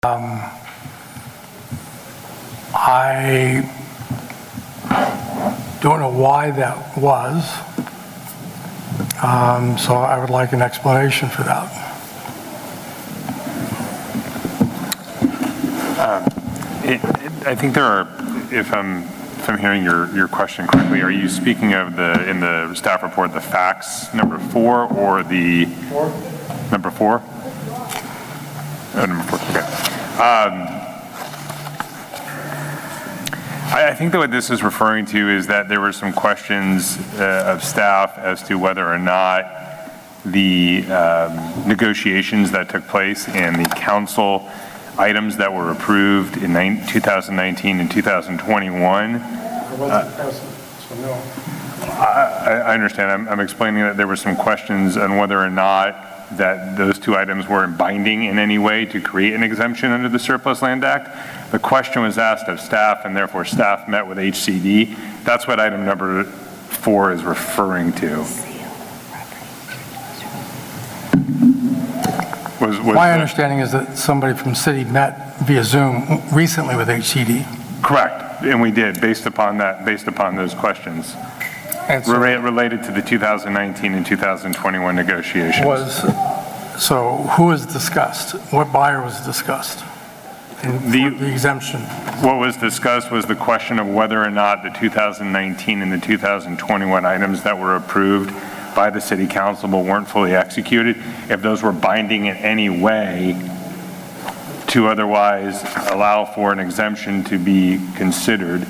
I don't know why that was, so I would like an explanation for that. I think there are, if I'm hearing your question correctly, are you speaking of in the staff report, the facts number 4 or the number 4? Oh, number 4, okay. I think that what this is referring to is that there were some questions of staff as to whether or not the negotiations that took place and the council items that were approved in 2019 and 2021. I understand. I'm explaining that there were some questions on whether or not that those two items were binding in any way to create an exemption under the Surplus Land Act. The question was asked of staff, and therefore staff met with HCD. That's what item number 4 is referring to. My understanding is that somebody from city met via Zoom recently with HCD. Correct, and we did, based upon those questions. And so related to the 2019 and 2021 negotiations. So who was discussed? What buyer was discussed? The exemption. What was discussed was the question of whether or not the 2019 and the 2021 items that were approved by the city council but weren't fully executed, if those were binding in any way to otherwise allow for an exemption to be considered.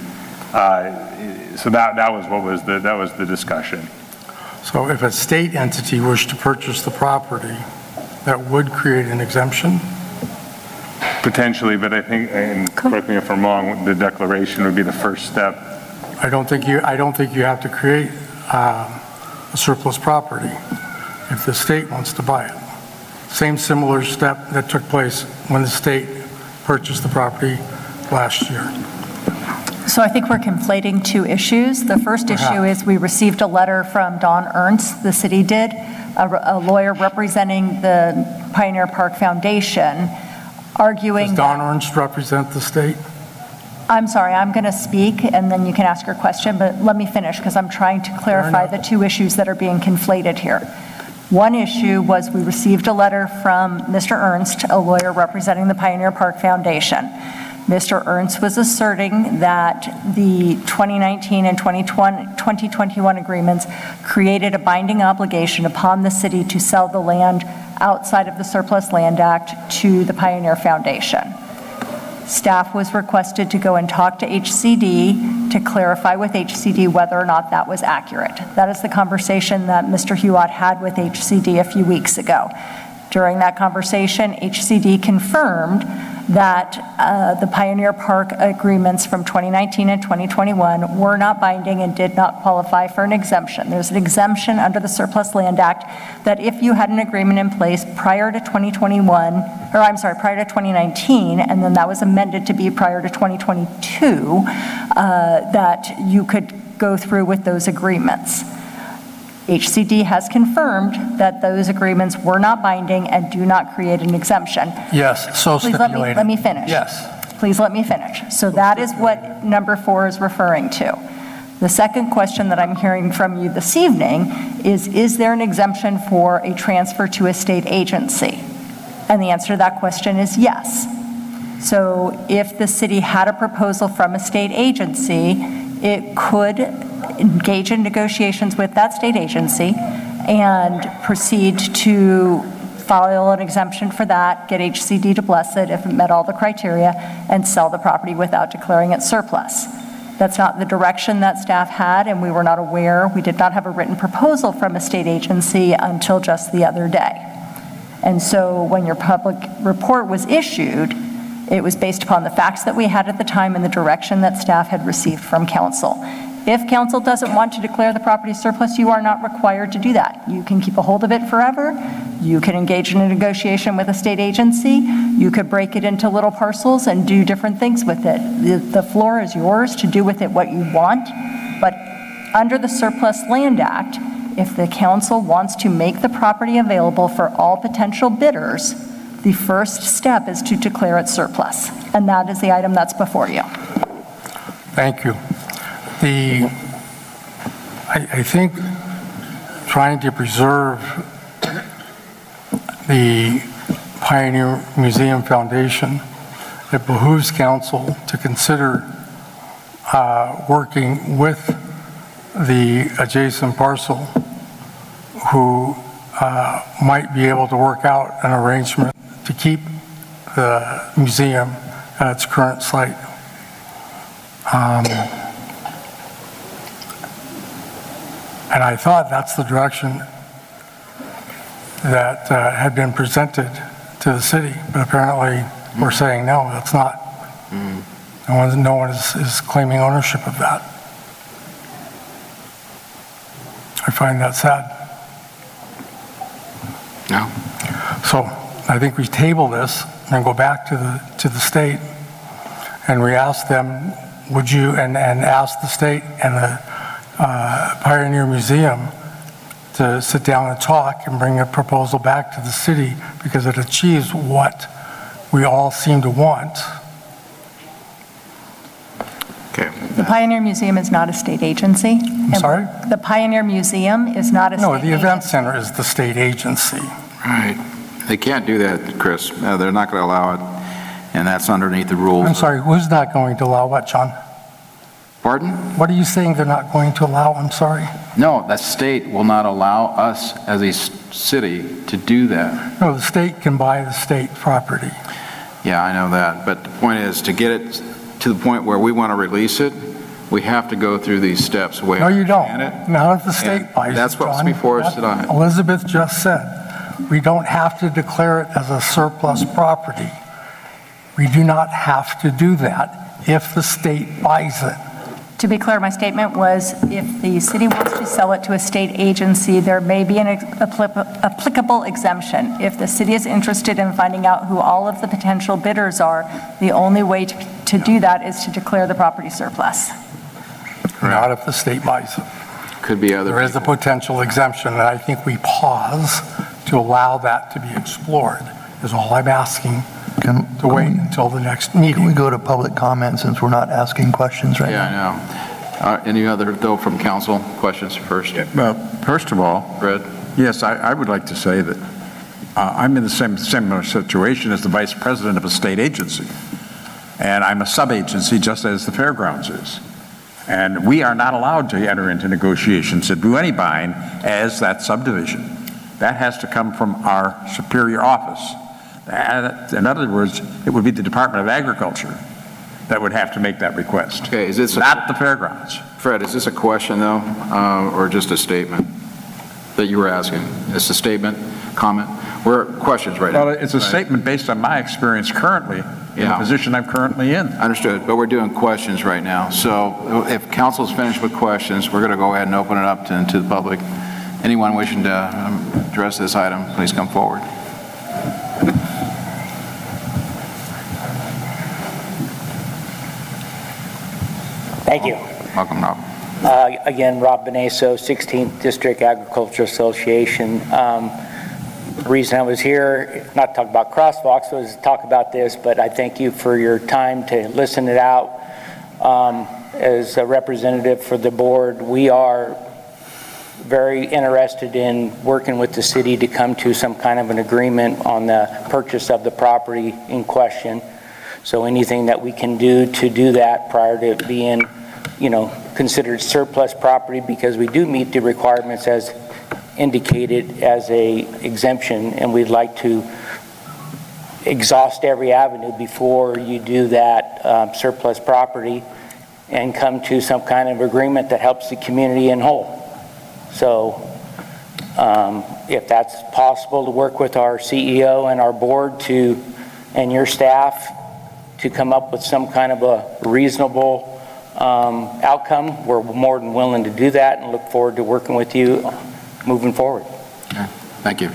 So that was the discussion. So if a state entity wished to purchase the property, that would create an exemption? Potentially, but I think, and correct me if I'm wrong, the declaration would be the first step. I don't think you have to create a surplus property if the state wants to buy it. Same similar step that took place when the state purchased the property last year. So I think we're conflating two issues. The first issue is we received a letter from Don Ernst, the city did, a lawyer representing the Pioneer Park Foundation, arguing. Does Don Ernst represent the state? I'm sorry, I'm going to speak and then you can ask your question, but let me finish because I'm trying to clarify the two issues that are being conflated here. One issue was we received a letter from Mr. Ernst, a lawyer representing the Pioneer Park Foundation. Mr. Ernst was asserting that the 2019 and 2021 agreements created a binding obligation upon the city to sell the land outside of the Surplus Land Act to the Pioneer Foundation. Staff was requested to go and talk to HCD to clarify with HCD whether or not that was accurate. That is the conversation that Mr. Hewitt had with HCD a few weeks ago. During that conversation, HCD confirmed that the Pioneer Park agreements from 2019 and 2021 were not binding and did not qualify for an exemption. There's an exemption under the Surplus Land Act that if you had an agreement in place prior to 2019, and then that was amended to be prior to 2022, that you could go through with those agreements. HCD has confirmed that those agreements were not binding and do not create an exemption. Yes, so stipulated. Let me finish. Yes. Please let me finish. So that is what number 4 is referring to. The second question that I'm hearing from you this evening is there an exemption for a transfer to a state agency? And the answer to that question is yes. So if the city had a proposal from a state agency, it could engage in negotiations with that state agency and proceed to file an exemption for that, get HCD to bless it if it met all the criteria, and sell the property without declaring it surplus. That's not the direction that staff had, and we were not aware. We did not have a written proposal from a state agency until just the other day. And so when your public report was issued, it was based upon the facts that we had at the time and the direction that staff had received from council. If council doesn't want to declare the property surplus, you are not required to do that. You can keep a hold of it forever. You can engage in a negotiation with a state agency. You could break it into little parcels and do different things with it. The floor is yours to do with it what you want. But under the Surplus Land Act, if the council wants to make the property available for all potential bidders The first step is to declare it surplus, and that is the item that's before you. Thank you. I think trying to preserve the Pioneer Museum Foundation, it behooves council to consider working with the adjacent parcel who might be able to work out an arrangement to keep the museum at its current site. And I thought that's the direction that had been presented to the city, but apparently we're saying no, that's not. No one is claiming ownership of that. I find that sad. No. So I think we table this and go back to the state, and we ask them, would you, and ask the state and the Pioneer Museum to sit down and talk and bring a proposal back to the city, because it achieves what we all seem to want. Okay. The Pioneer Museum is not a state agency. I'm sorry? The Pioneer Museum is not a state agency. No, the event center is the state agency. Right. They can't do that, Chris. They're not going to allow it, and that's underneath the rules. I'm sorry, who's not going to allow what, John? Pardon? What are you saying they're not going to allow? I'm sorry. No, the state will not allow us as a city to do that. No, the state can buy the state property. Yeah, I know that. But the point is, to get it to the point where we want to release it, we have to go through these steps. No, you don't. Not if the state buys it, That's what's John. before us tonight. Elizabeth just said, we don't have to declare it as a surplus property. We do not have to do that if the state buys it. To be clear, my statement was if the city wants to sell it to a state agency, there may be an applicable exemption. If the city is interested in finding out who all of the potential bidders are, the only way to do that is to declare the property surplus. Not if the state buys it. Could be other There is a people. potential exemption, and I think we pause to allow that to be explored, is all I'm asking, to wait until the next Can we meeting. go to public comment since we're not asking questions right now? Yeah, I know. Any other, though, from council? Questions first? Well, first of all, Fred? yes, I would like to say that I'm in the similar situation as the vice president of a state agency. And I'm a sub-agency just as the fairgrounds is. And we are not allowed to enter into negotiations to do any buying as that subdivision. That has to come from our superior office. In other words, it would be the Department of Agriculture that would have to make that request. Okay, is this not the fairgrounds? Fred, is this a question, though, or just a statement that you were asking? It's a statement, comment? We're questions right now. Well, it's a statement based on my experience currently, in the position I'm currently in. Understood, but we're doing questions right now. So if council's finished with questions, we're going to go ahead and open it up to the public. Anyone wishing to address this item, please come forward. Thank you. Welcome, Rob. Again, Rob Beneso, 16th District Agricultural Association. The reason I was here, not to talk about crosswalks, was to talk about this, but I thank you for your time to listen it out. As a representative for the board, we are very interested in working with the city to come to some kind of an agreement on the purchase of the property in question. So anything that we can do to do that prior to it being, considered surplus property, because we do meet the requirements as indicated as a exemption, and we'd like to exhaust every avenue before you do that surplus property and come to some kind of agreement that helps the community in whole. So if that's possible, to work with our CEO and our board and your staff to come up with some kind of a reasonable outcome, we're more than willing to do that and look forward to working with you moving forward. Okay. Thank you.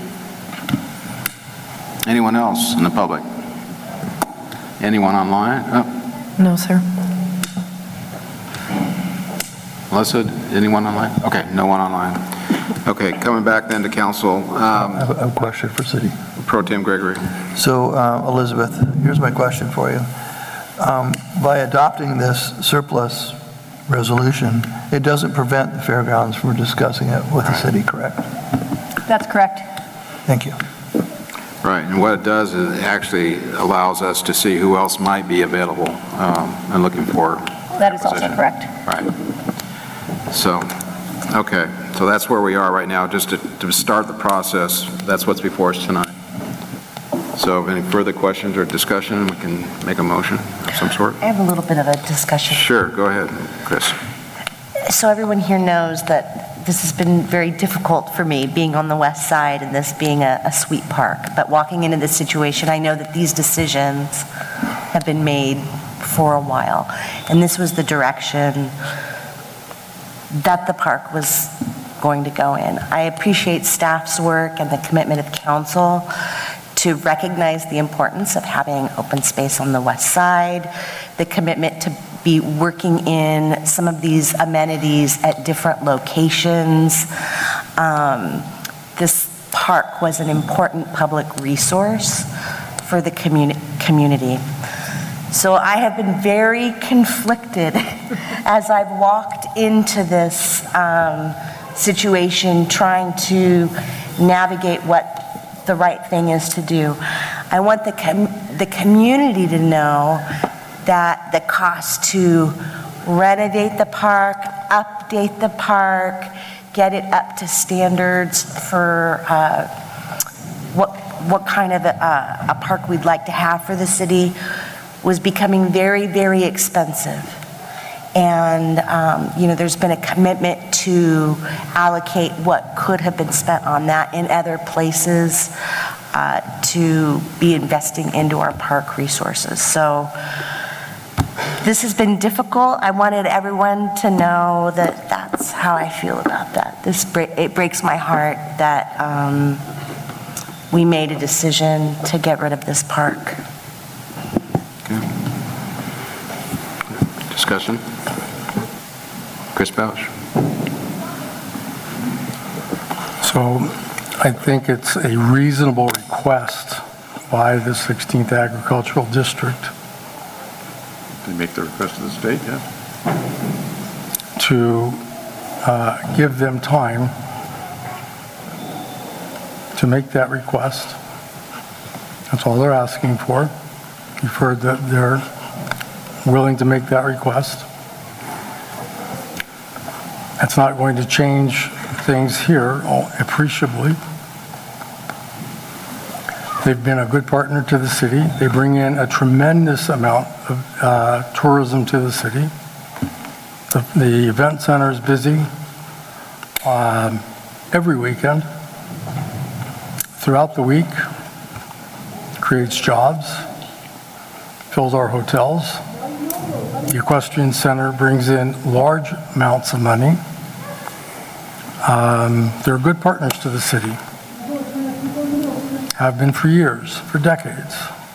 Anyone else in the public? Anyone online? Oh. No, sir. Melissa, anyone online? Okay, no one online. Okay, coming back then to council. I have a question for city. Pro Tem Gregory. So, Elizabeth, here's my question for you. By adopting this surplus resolution, it doesn't prevent the fairgrounds from discussing it with the city, correct? That's correct. Thank you. Right, and what it does is it actually allows us to see who else might be available and looking for. That is also position. correct. Right. So, okay, so that's where we are right now. Just to start the process, that's what's before us tonight. So any further questions or discussion, we can make a motion of some sort? I have a little bit of a discussion. Sure, go ahead, Chris. So everyone here knows that this has been very difficult for me, being on the west side and this being a sweet park. But walking into this situation, I know that these decisions have been made for a while. And this was the direction that the park was going to go in. I appreciate staff's work and the commitment of council to recognize the importance of having open space on the west side, the commitment to be working in some of these amenities at different locations. This park was an important public resource for the community. So I have been very conflicted as I've walked into this situation, trying to navigate what the right thing is to do. I want the community to know that the cost to renovate the park, update the park, get it up to standards for what kind of a park we'd like to have for the city was becoming very, very expensive. And, there's been a commitment to allocate what could have been spent on that in other places to be investing into our park resources. So this has been difficult. I wanted everyone to know that that's how I feel about that. It breaks my heart that we made a decision to get rid of this park. Okay. Discussion? Chris Bouch. So I think it's a reasonable request by the 16th Agricultural District They make the request to the state, yeah. to give them time to make that request. That's all they're asking for. You've heard that they're willing to make that request. That's not going to change things here appreciably. They've been a good partner to the city. They bring in a tremendous amount of tourism to the city. The event center is busy every weekend, throughout the week, creates jobs, fills our hotels. The equestrian center brings in large amounts of money. They're good partners to the city. Have been for years, for decades.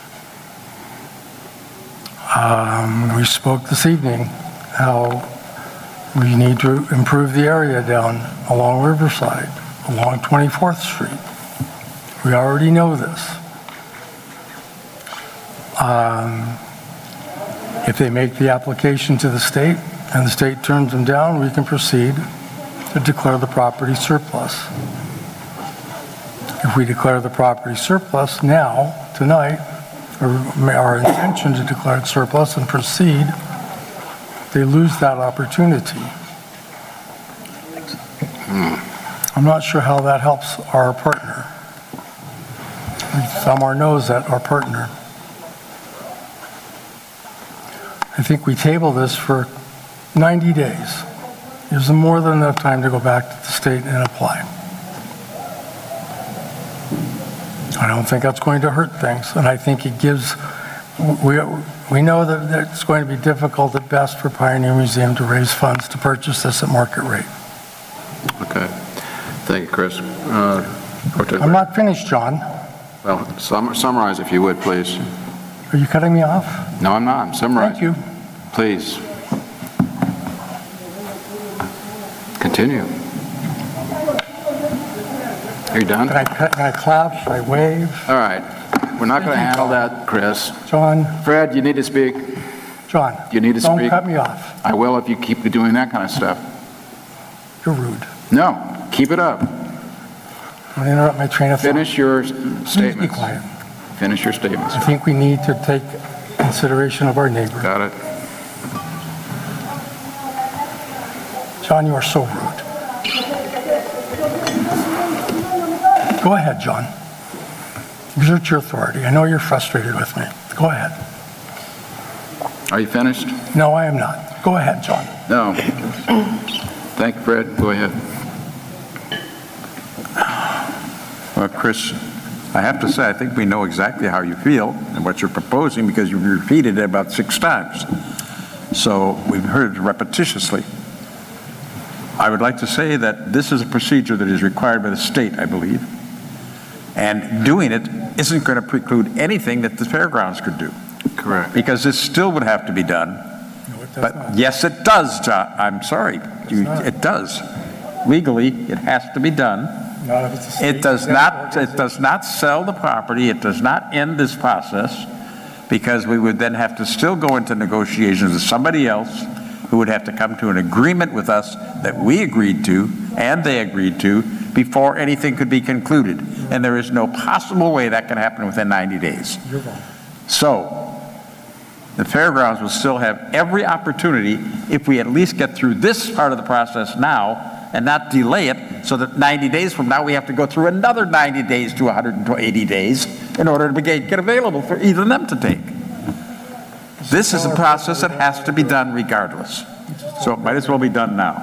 We spoke this evening how we need to improve the area down along Riverside, along 24th Street. We already know this. If they make the application to the state and the state turns them down, we can proceed to declare the property surplus. If we declare the property surplus now, tonight, or our intention to declare it surplus and proceed, they lose that opportunity. I'm not sure how that helps our partner. We thumb our nose at our partner. I think we table this for 90 days. Gives them more than enough time to go back to the state and apply. I don't think that's going to hurt things, and I think it gives, we know that it's going to be difficult at best for Pioneer Museum to raise funds to purchase this at market rate. Okay. Thank you, Chris. I'm not finished, John. Well, summarize if you would, please. Are you cutting me off? No, I'm not. I'm summarizing. Thank you. Please. Continue. Are you done? Can I clap? Should I wave? All right. We're not going to handle that, Chris. John, Fred, you need to speak. John. You need to Don't speak. cut me off. I will if you keep doing that kind of stuff. You're rude. No, keep it up. Don't interrupt my train of thought. Finish your Please be statements. quiet. Finish your statements. I think we need to take consideration of our neighbor. Got it? John, you are so rude. Go ahead, John. Exert your authority. I know you're frustrated with me. Go ahead. Are you finished? No, I am not. Go ahead, John. No. Thank you, Fred. Go ahead. Well, Chris, I have to say, I think we know exactly how you feel and what you're proposing because you've repeated it about 6 times. So we've heard it repetitiously. I would like to say that this is a procedure that is required by the state, I believe. And doing it isn't going to preclude anything that the fairgrounds could do. Correct. Because this still would have to be done. No, it does But not. yes, it does, John. I'm sorry. It does. Legally, it has to be done. Not if it's a state It does exempt not sell the property. It does not end this process because we would then have to still go into negotiations with somebody else who would have to come to an agreement with us that we agreed to and they agreed to before anything could be concluded. And there is no possible way that can happen within 90 days. You're wrong. So the fairgrounds will still have every opportunity if we at least get through this part of the process now and not delay it so that 90 days from now we have to go through another 90 days to 180 days in order to get available for either of them to take. This is a process that has to be done regardless. So it might as well be done now.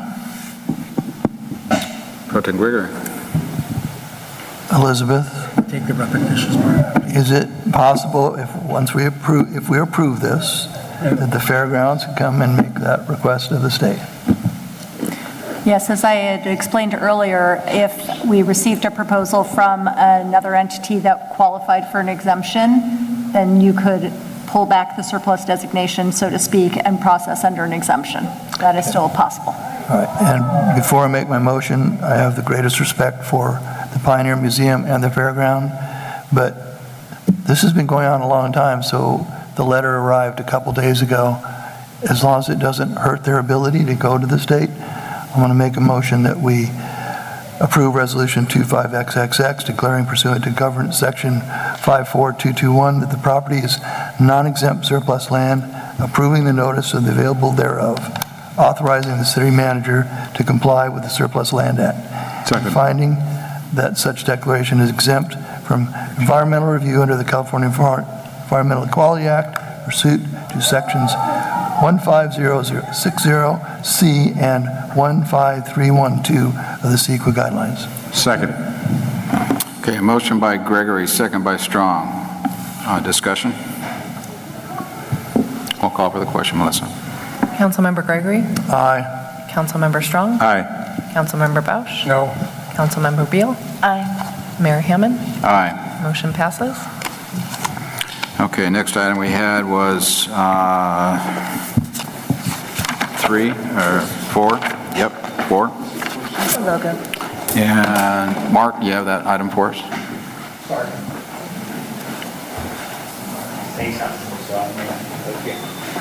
Pro Tem Gregory. Elizabeth, Take the repetitious part. is it possible if we approve this, that the fairgrounds can come and make that request of the state? Yes, as I had explained earlier, if we received a proposal from another entity that qualified for an exemption, then you could pull back the surplus designation, so to speak, and process under an exemption. That is still possible. All right, and before I make my motion, I have the greatest respect for the Pioneer Museum and the fairground, but this has been going on a long time, so the letter arrived a couple days ago. As long as it doesn't hurt their ability to go to the state, I'm going to make a motion that we approve Resolution 25XXX, declaring pursuant to Governance Section 54221 that the property is non-exempt surplus land, approving the notice of the available thereof, authorizing the city manager to comply with the Surplus Land Act, Second. finding that such declaration is exempt from environmental review under the California Environmental Quality Act pursuant to Sections 15060C and 15312 of the CEQA guidelines. Second. Okay, a motion by Gregory, second by Strong. Discussion? I'll call for the question, Melissa. Councilmember Gregory? Aye. Councilmember Strong? Aye. Councilmember Bausch? No. Councilmember Beal? Aye. Mayor Hammond? Aye. Motion passes. Okay, next item we had was 3 or 4. Yep, 4. Logo. And Mark, you have that item for us? Say something, so I may, okay.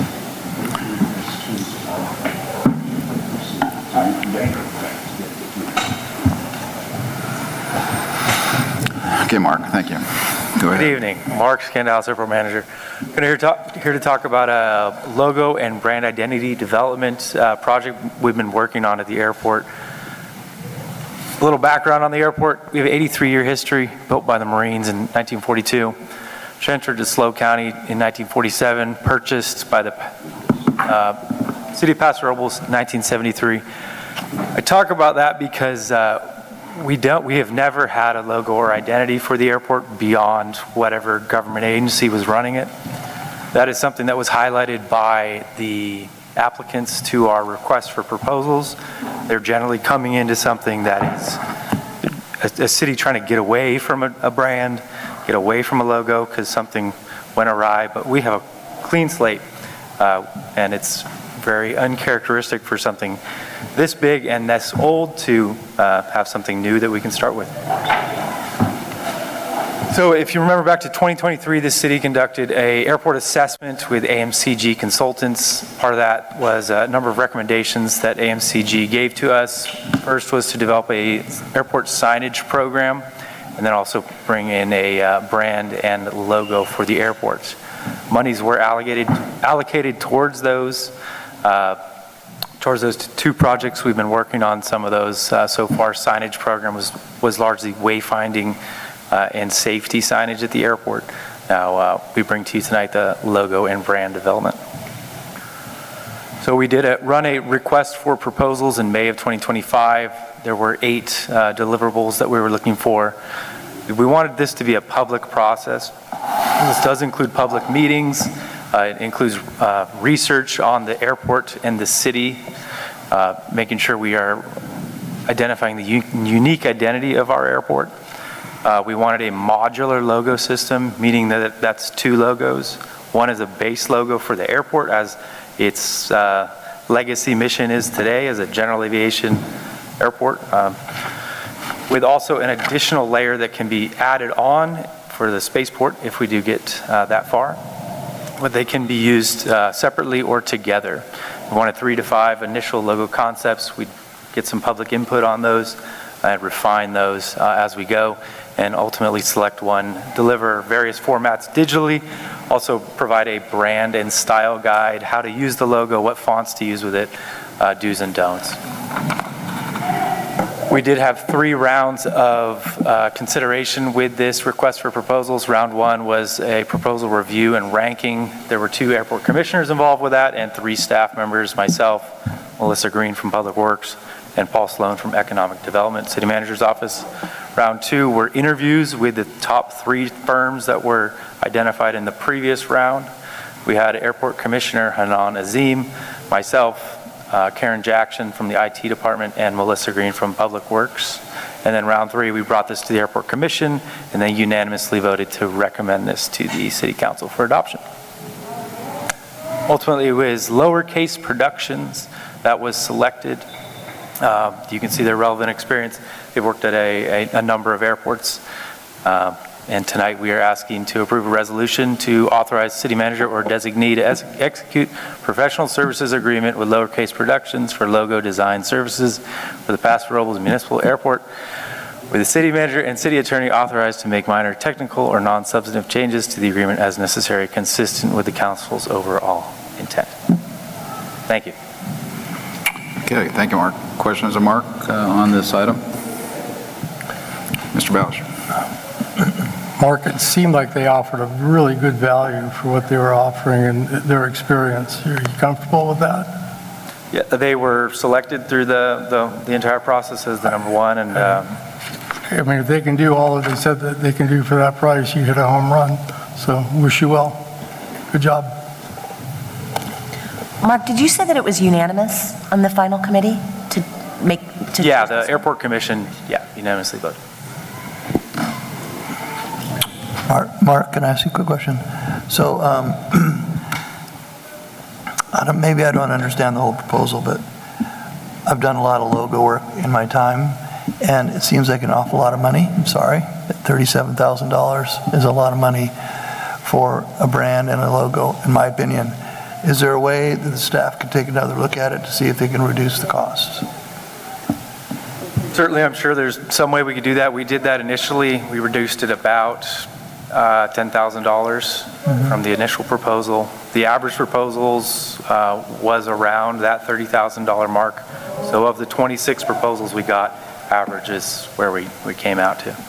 Okay, Mark, thank you. Go Good ahead. evening. Mark Scandals, Airport Manager. Here to talk about a logo and brand identity development project we've been working on at the airport. A little background on the airport. We have an 83-year history, built by the Marines in 1942. Which entered to SLO County in 1947, purchased by the City of Paso Robles in 1973. I talk about that because we have never had a logo or identity for the airport beyond whatever government agency was running it. That is something that was highlighted by the applicants to our request for proposals. They're generally coming into something that is a city trying to get away from a brand, get away from a logo because something went awry, but we have a clean slate and it's very uncharacteristic for something this big and this old to have something new that we can start with. So if you remember back to 2023, the city conducted a airport assessment with AMCG Consultants. Part of that was a number of recommendations that AMCG gave to us. First was to develop a airport signage program, and then also bring in a brand and logo for the airport. Monies were allocated towards those two projects we've been working on. Some of those so far. Signage program was largely wayfinding and safety signage at the airport. Now we bring to you tonight the logo and brand development. So we did run a request for proposals in May of 2025. There were 8 deliverables that we were looking for. We wanted this to be a public process. This does include public meetings. It includes research on the airport and the city, making sure we are identifying the unique identity of our airport. We wanted a modular logo system, meaning that that's 2 logos. One is a base logo for the airport, as its legacy mission is today as a general aviation airport, with also an additional layer that can be added on for the spaceport if we do get that far. But they can be used separately or together. We wanted 3 to 5 initial logo concepts. We'd get some public input on those and refine those as we go, and ultimately select one, deliver various formats digitally, also provide a brand and style guide, how to use the logo, what fonts to use with it, do's and don'ts. We did have 3 rounds of consideration with this request for proposals. Round 1 was a proposal review and ranking. There were 2 airport commissioners involved with that and 3 staff members, myself, Melissa Green from Public Works, and Paul Sloan from Economic Development, City Manager's Office. Round 2 were interviews with the top 3 firms that were identified in the previous round. We had Airport Commissioner Hanan Azim, myself, Karen Jackson from the IT department, and Melissa Green from Public Works. And then round 3, we brought this to the Airport Commission, and they unanimously voted to recommend this to the City Council for adoption. Ultimately, it was Lowercase Productions that was selected. You can see their relevant experience. They've worked at a number of airports. And tonight we are asking to approve a resolution to authorize city manager or designee to execute professional services agreement with Lowercase Productions for logo design services for the Paso Robles Municipal Airport, with the city manager and city attorney authorized to make minor technical or non-substantive changes to the agreement as necessary, consistent with the council's overall intent. Thank you. Okay, thank you, Mark. Questions of Mark on this item? Mr. Bausch. Mark, it seemed like they offered a really good value for what they were offering and their experience. Are you comfortable with that? Yeah, they were selected through the entire process as the number 1, and I mean, if they can do all that they said that they can do for that price, you hit a home run. So wish you well. Good job. Mark, did you say that it was unanimous on the final committee to make? Yeah, the Airport Commission, unanimously voted. Mark, can I ask you a quick question? So maybe I don't understand the whole proposal, but I've done a lot of logo work in my time, and it seems like an awful lot of money. I'm sorry, $37,000 is a lot of money for a brand and a logo, in my opinion. Is there a way that the staff can take another look at it to see if they can reduce the costs? Certainly, I'm sure there's some way we could do that. We did that initially. We reduced it about $10,000 from the initial proposal. The average proposals was around that $30,000 mark. So of the 26 proposals we got, average is where we came out to.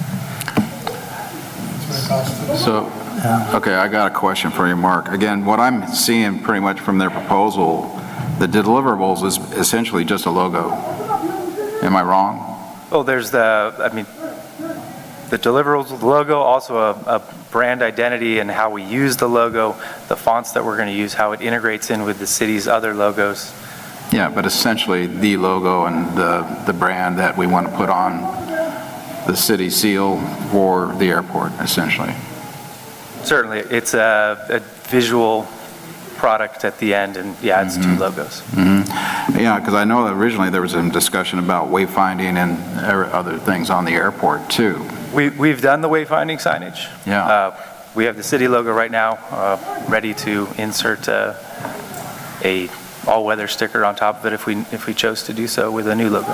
So, okay, I got a question for you, Mark. Again, what I'm seeing pretty much from their proposal, the deliverables is essentially just a logo. Am I wrong? Well, there's the deliverables with the logo, also a brand identity and how we use the logo, the fonts that we're going to use, how it integrates in with the city's other logos. Yeah, but essentially the logo and the brand that we want to put on the city seal for the airport, essentially. Certainly, it's a visual product at the end, and yeah, it's two logos. Yeah, because I know that originally there was some discussion about wayfinding and other things on the airport too. We've done the wayfinding signage. Yeah. We have the city logo right now, ready to insert a all-weather sticker on top of it if we chose to do so with a new logo.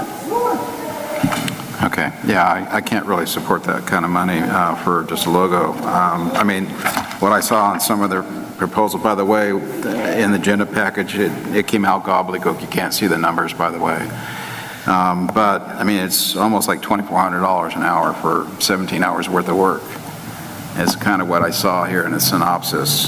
Okay, yeah, I can't really support that kind of money for just a logo. I mean, what I saw on some of their proposal, by the way, in the agenda package, it came out gobbledygook. You can't see the numbers, by the way. But, I mean, it's almost like $2,400 an hour for 17 hours worth of work. It's kind of what I saw here in the synopsis.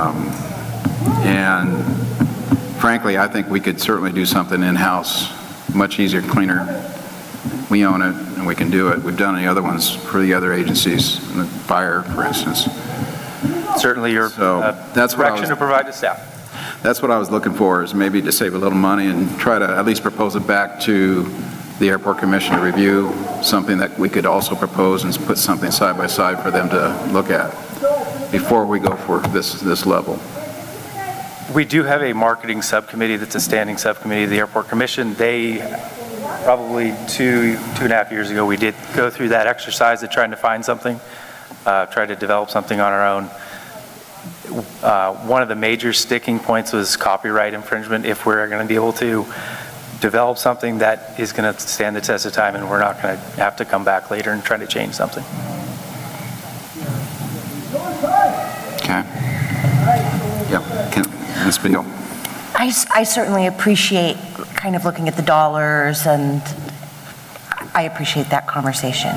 And frankly, I think we could certainly do something in-house, much easier, cleaner. We own it, and we can do it. We've done the other ones for the other agencies, the fire, for instance. Certainly your direction to provide to staff. That's what I was looking for, is maybe to save a little money and try to at least propose it back to the Airport Commission to review, something that we could also propose and put something side by side for them to look at before we go for this level. We do have a marketing subcommittee that's a standing subcommittee of the Airport Commission. They, probably two and a half years ago, we did go through that exercise of trying to find something, try to develop something on our own. One of the major sticking points was copyright infringement. If we're going to be able to develop something that is going to stand the test of time, and we're not going to have to come back later and try to change something. Okay. Yep. Ms. Beal. I certainly appreciate kind of looking at the dollars, and I appreciate that conversation.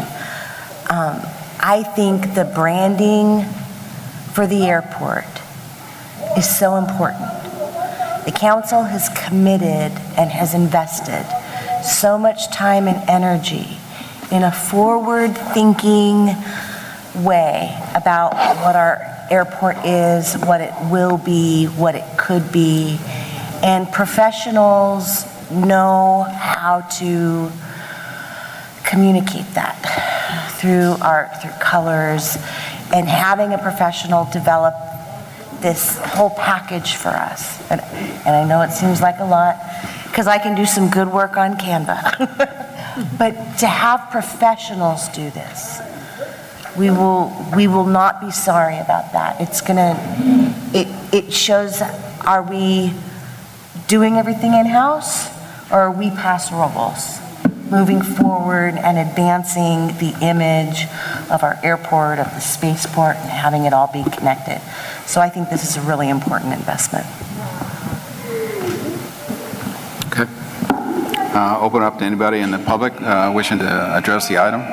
I think the branding for the airport is so important. The council has committed and has invested so much time and energy in a forward-thinking way about what our airport is, what it will be, what it could be, and professionals know how to communicate that through art, through colors, and having a professional develop this whole package for us. And I know it seems like a lot, because I can do some good work on Canva. But to have professionals do this, we will not be sorry about that. It's it shows, are we doing everything in-house, or are we past robles, moving forward and advancing the image of our airport, of the spaceport, and having it all be connected? So I think this is a really important investment. Okay. Open up to anybody in the public wishing to address the item.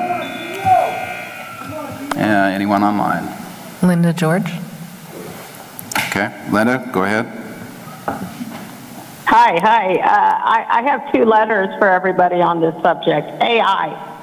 Anyone online? Linda George. Okay. Linda, go ahead. Hi. I have two letters for everybody on this subject. AI.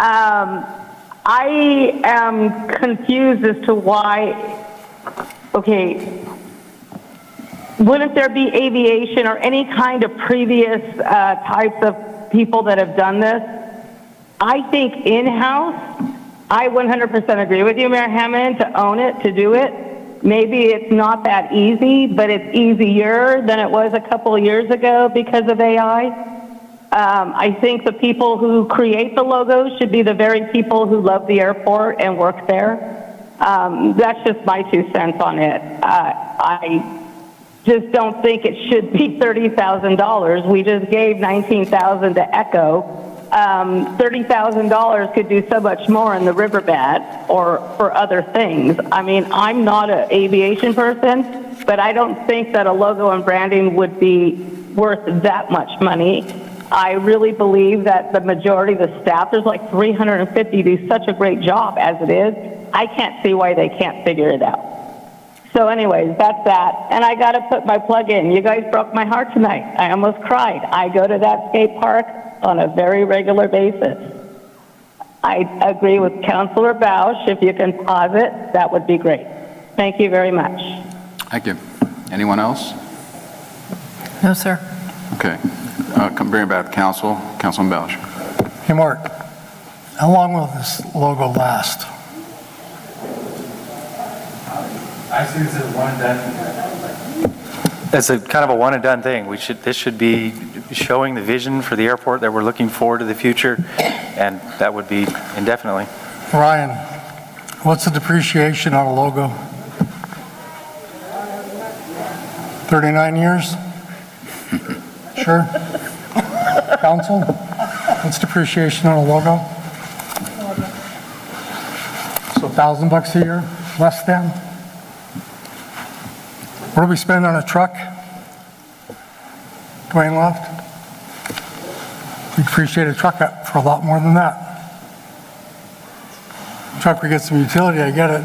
I am confused as to why, okay, wouldn't there be aviation or any kind of previous types of people that have done this? I think in-house, I 100% agree with you, Mayor Hammond, to own it, to do it. Maybe it's not that easy, but it's easier than it was a couple of years ago because of AI. I think the people who create the logos should be the very people who love the airport and work there. That's just my 2 cents on it. I just don't think it should be $30,000. We just gave $19,000 to Echo. $30,000 could do so much more in the riverbed or for other things. I mean, I'm not an aviation person, but I don't think that a logo and branding would be worth that much money. I really believe that the majority of the staff, there's like 350, do such a great job as it is. I can't see why they can't figure it out. So anyways, that's that. And I got to put my plug in. You guys broke my heart tonight. I almost cried. I go to that skate park on a very regular basis. I agree with Councilor Bausch. If you can pause it, that would be great. Thank you very much. Thank you. Anyone else? No, sir. Okay. Bring it back to council. Councilman Bausch. Hey, Mark, how long will this logo last? I see this as one and done. It's a kind of a one and done thing. This should be showing the vision for the airport that we're looking forward to the future, and that would be indefinitely. Ryan, what's the depreciation on a logo? 39 years? Sure. Council, what's depreciation on a logo? So $1,000 a year, less than? What do we spend on a truck? Dwayne left. We depreciate a truck for a lot more than that. Truck, we get some utility, I get it.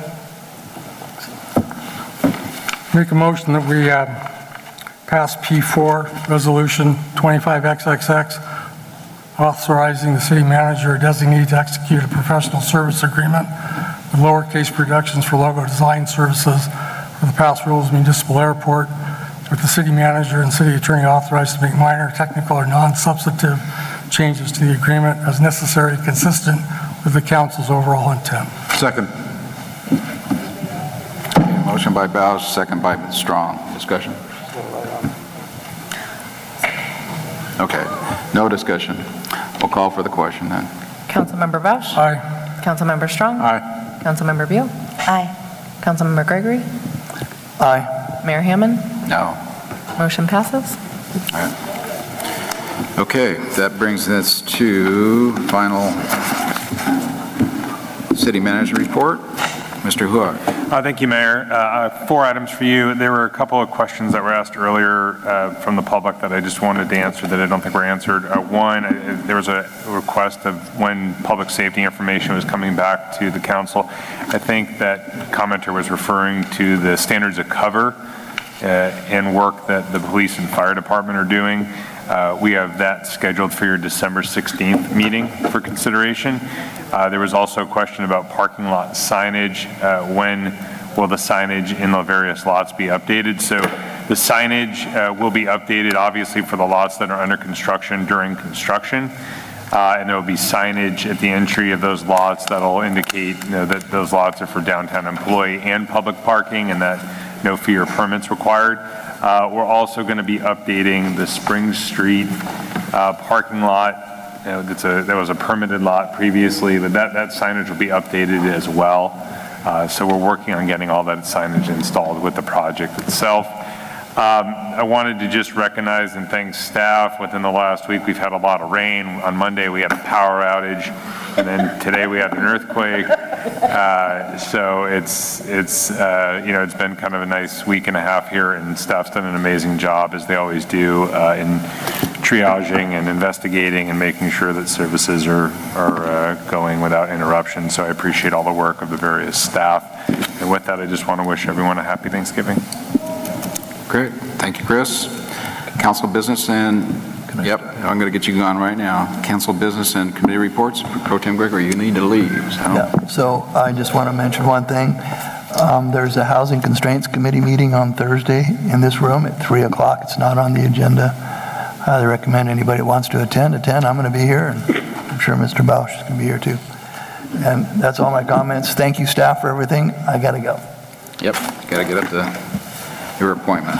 Make a motion that we pass P4, Resolution 25XXX, authorizing the city manager or designee to execute a professional service agreement with Lowercase Productions for logo design services for the Paso Robles Municipal Airport, with the city manager and city attorney authorized to make minor technical or non-substantive changes to the agreement as necessary, consistent with the council's overall intent. Second. Motion by Bausch, second by Strong. Discussion? Okay, no discussion. We'll call for the question then. Councilmember Bausch? Aye. Councilmember Strong? Aye. Councilmember Beal? Aye. Councilmember Gregory? Aye. Mayor Hammond? No. Motion passes. All right. Okay, that brings us to final city manager report. Mr. Huard. Thank you, Mayor. 4 items for you. There were a couple of questions that were asked earlier from the public that I just wanted to answer that I don't think were answered. One, there was a request of when public safety information was coming back to the council. I think that commenter was referring to the standards of cover and work that the police and fire department are doing. We have that scheduled for your December 16th meeting for consideration. There was also a question about parking lot signage. When will the signage in the various lots be updated? So the signage will be updated, obviously, for the lots that are under construction during construction. And there will be signage at the entry of those lots that'll indicate that those lots are for downtown employee and public parking and that no fee or permits required. We're also going to be updating the Spring Street parking lot. That was a permitted lot previously, but that signage will be updated as well. So we're working on getting all that signage installed with the project itself. I wanted to just recognize and thank staff. Within the last week, we've had a lot of rain. On Monday, we had a power outage, and then today we had an earthquake. So it's been kind of a nice week and a half here, and staff's done an amazing job, as they always do, in triaging and investigating and making sure that services are going without interruption. So I appreciate all the work of the various staff. And with that, I just want to wish everyone a happy Thanksgiving. Great. Thank you, Chris. Council business and, yep, I'm going to get you going right now. Council business and committee reports. Pro Tem Gregory, you need to leave. So I just want to mention one thing. There's a Housing Constraints Committee meeting on Thursday in this room at 3 o'clock. It's not on the agenda. I highly recommend anybody that wants to attend. I'm going to be here, and I'm sure Mr. Bausch is going to be here too. And that's all my comments. Thank you, staff, for everything. I got to go. Yep, got to get up to your appointment.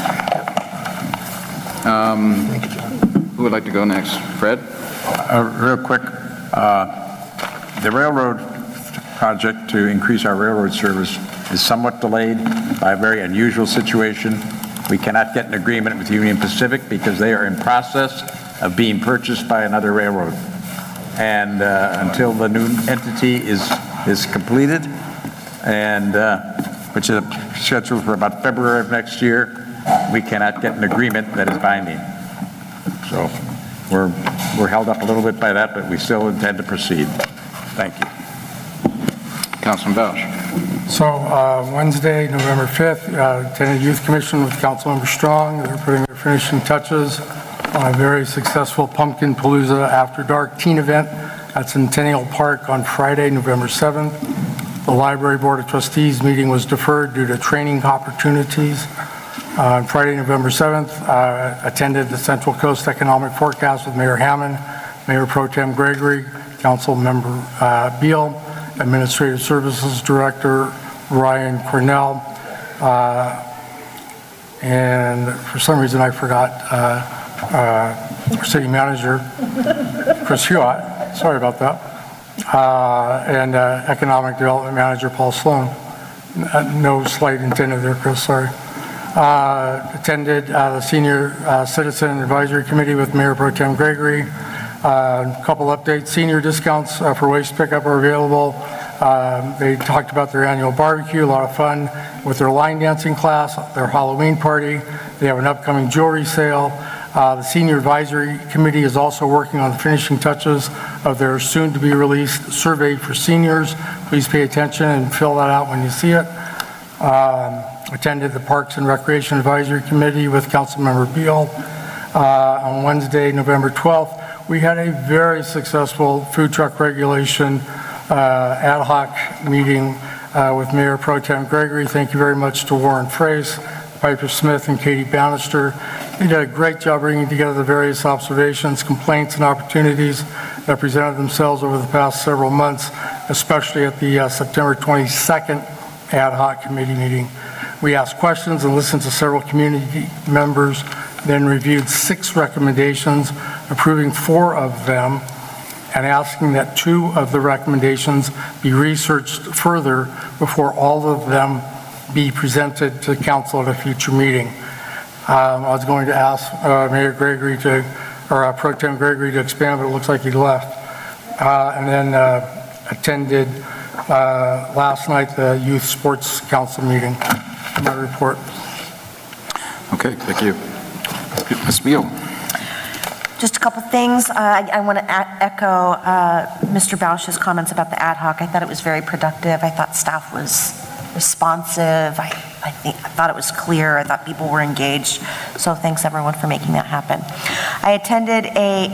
Thank you, John. Who would like to go next? Fred? Real quick, the railroad project to increase our railroad service is somewhat delayed by a very unusual situation. We cannot get an agreement with Union Pacific because they are in process of being purchased by another railroad. And until the new entity is completed, and which is scheduled for about February of next year, we cannot get an agreement that is binding. So we're held up a little bit by that, but we still intend to proceed. Thank you. Councilman Bausch. So Wednesday, November 5th, attended Youth Commission with Councilmember Strong. They're putting their finishing touches on a very successful Pumpkin Palooza After Dark teen event at Centennial Park on Friday, November 7th. The Library Board of Trustees meeting was deferred due to training opportunities. On Friday, November 7th, attended the Central Coast Economic Forecast with Mayor Hammond, Mayor Pro Tem Gregory, Councilmember Beal, Administrative Services Director Ryan Cornell, And for some reason, I forgot our city manager, Chris Hewitt, sorry about that, and economic development manager, Paul Sloan. No slight intended there, Chris, sorry. Attended the Senior Citizen Advisory Committee with Mayor Pro Tem Gregory. A couple updates. Senior discounts for waste pickup are available. They talked about their annual barbecue, a lot of fun with their line dancing class, their Halloween party. They have an upcoming jewelry sale. The Senior Advisory Committee is also working on the finishing touches of their soon-to-be-released survey for seniors. Please pay attention and fill that out when you see it. Attended the Parks and Recreation Advisory Committee with Councilmember Beal on Wednesday, November 12th. We had a very successful food truck regulation ad hoc meeting with Mayor Pro Tem Gregory. Thank you very much to Warren Frace, Piper Smith, and Katie Bannister. They did a great job bringing together the various observations, complaints, and opportunities that presented themselves over the past several months, especially at the September 22nd ad hoc committee meeting. We asked questions and listened to several community members, then reviewed 6 recommendations, approving 4 of them, and asking that 2 of the recommendations be researched further before all of them be presented to council at a future meeting. I was going to ask Mayor Gregory or Pro Tem Gregory to expand, but it looks like he left. And then attended last night the Youth Sports Council meeting. My report. Okay, thank you. Ms. Beal. Just a couple things. I want to echo Mr. Bausch's comments about the ad hoc. I thought it was very productive. I thought staff was responsive. I thought it was clear. I thought people were engaged. So thanks everyone for making that happen. I attended